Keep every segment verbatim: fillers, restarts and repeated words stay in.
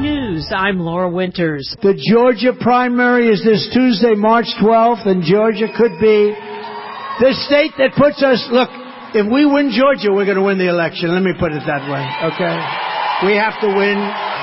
News, I'm Laura Winters. The Georgia primary is this Tuesday, March twelfth, and Georgia could be the state that puts us, look, if we win Georgia, we're going to win the election. Let me put it that way, okay? We have to win.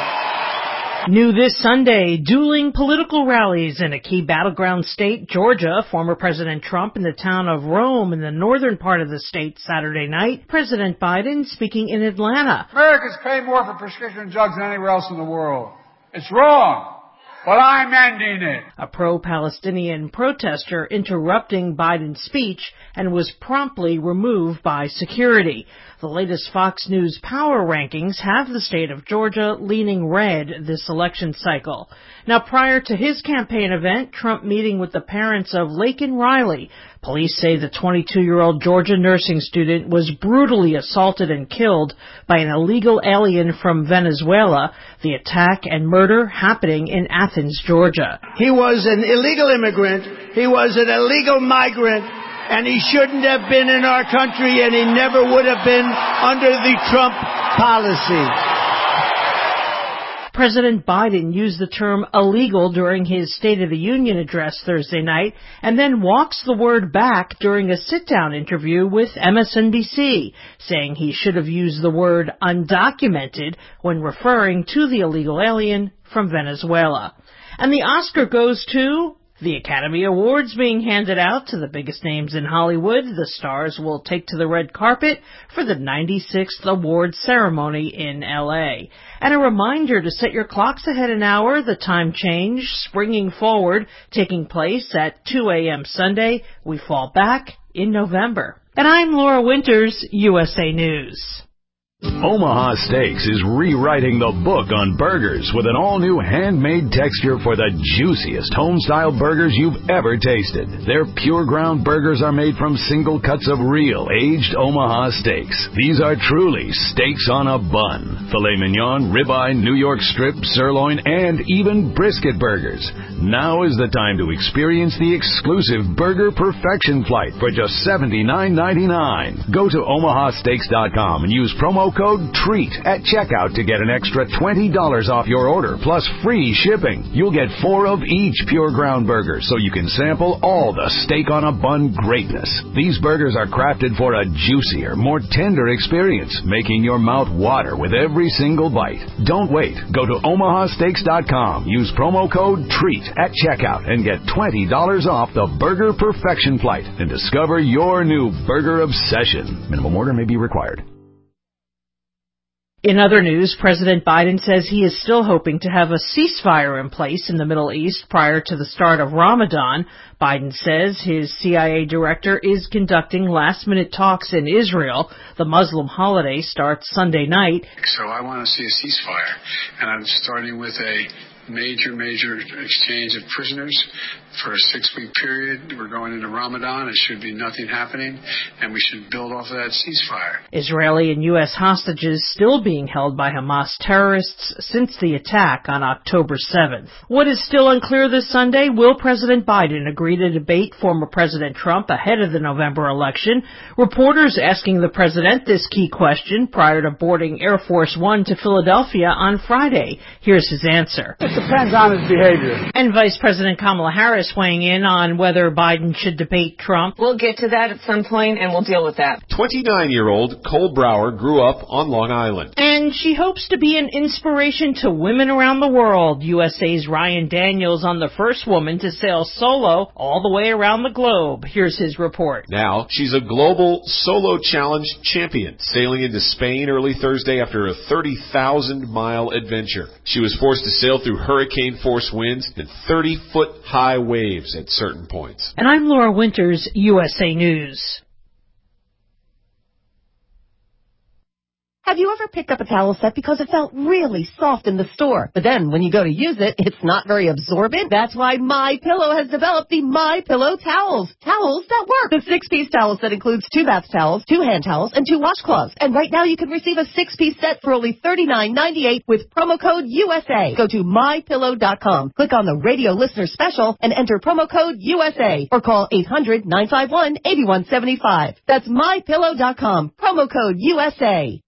New this Sunday, dueling political rallies in a key battleground state, Georgia. Former President Trump in the town of Rome in the northern part of the state Saturday night. President Biden speaking in Atlanta. Americans pay more for prescription drugs than anywhere else in the world. It's wrong. But I'm ending it. A pro-Palestinian protester interrupting Biden's speech and was promptly removed by security. The latest Fox News power rankings have the state of Georgia leaning red this election cycle. Now, prior to his campaign event, Trump meeting with the parents of Laken Riley. Police say the twenty-two-year-old Georgia nursing student was brutally assaulted and killed by an illegal alien from Venezuela. The attack and murder happening in Athens, Georgia. He was an illegal immigrant. He was an illegal migrant. And he shouldn't have been in our country, and he never would have been under the Trump policy. President Biden used the term illegal during his State of the Union address Thursday night and then walks the word back during a sit-down interview with M S N B C, saying he should have used the word undocumented when referring to the illegal alien from Venezuela. And the Oscar goes to the Academy Awards being handed out to the biggest names in Hollywood. The stars will take to the red carpet for the ninety-sixth awards ceremony in L A. And a reminder to set your clocks ahead an hour. The time change, springing forward, taking place at two a.m. Sunday. We fall back in November. And I'm Laura Winters, U S A News. Omaha Steaks is rewriting the book on burgers with an all-new handmade texture for the juiciest home-style burgers you've ever tasted. Their pure ground burgers are made from single cuts of real aged Omaha steaks. These are truly steaks on a bun. Filet mignon, ribeye, New York strip, sirloin, and even brisket burgers. Now is the time to experience the exclusive Burger Perfection Flight for just seventy-nine ninety-nine. Go to omaha steaks dot com and use promo code TREAT at checkout to get an extra twenty dollars off your order, plus free shipping. You'll get four of each pure ground burger, so you can sample all the steak on a bun greatness. These burgers are crafted for a juicier, more tender experience, making your mouth water with every single bite. Don't wait. Go to omaha steaks dot com, use promo code TREAT at checkout, and get twenty dollars off the Burger Perfection Flight and discover your new burger obsession. Minimum order may be required. In other news, President Biden says he is still hoping to have a ceasefire in place in the Middle East prior to the start of Ramadan. Biden says his C I A director is conducting last-minute talks in Israel. The Muslim holiday starts Sunday night. So I want to see a ceasefire, and I'm starting with a major, major exchange of prisoners for a six-week period. We're going into Ramadan. There should be nothing happening, and we should build off of that ceasefire. Israeli and U S hostages still being held by Hamas terrorists since the attack on October seventh. What is still unclear this Sunday? Will President Biden agree to debate former President Trump ahead of the November election? Reporters asking the president this key question prior to boarding Air Force One to Philadelphia on Friday. Here's his answer. It depends on his behavior. And Vice President Kamala Harris weighing in on whether Biden should debate Trump. We'll get to that at some point, and we'll deal with that. twenty-nine-year-old Cole Brower grew up on Long Island. And she hopes to be an inspiration to women around the world. U S A's Ryan Daniels on the first woman to sail solo all the way around the globe. Here's his report. Now, she's a global solo challenge champion, sailing into Spain early Thursday after a thirty thousand mile adventure. She was forced to sail through hurricane-force winds and thirty-foot high waves at certain points. And I'm Laura Winters, U S A News. Have you ever picked up a towel set because it felt really soft in the store, but then when you go to use it, it's not very absorbent? That's why MyPillow has developed the MyPillow towels. Towels that work. The six-piece towel set includes two bath towels, two hand towels, and two washcloths. And right now you can receive a six-piece set for only thirty-nine ninety-eight with promo code U S A. Go to my pillow dot com, click on the radio listener special, and enter promo code U S A, or call eight hundred nine five one eight one seven five. That's my pillow dot com, promo code U S A.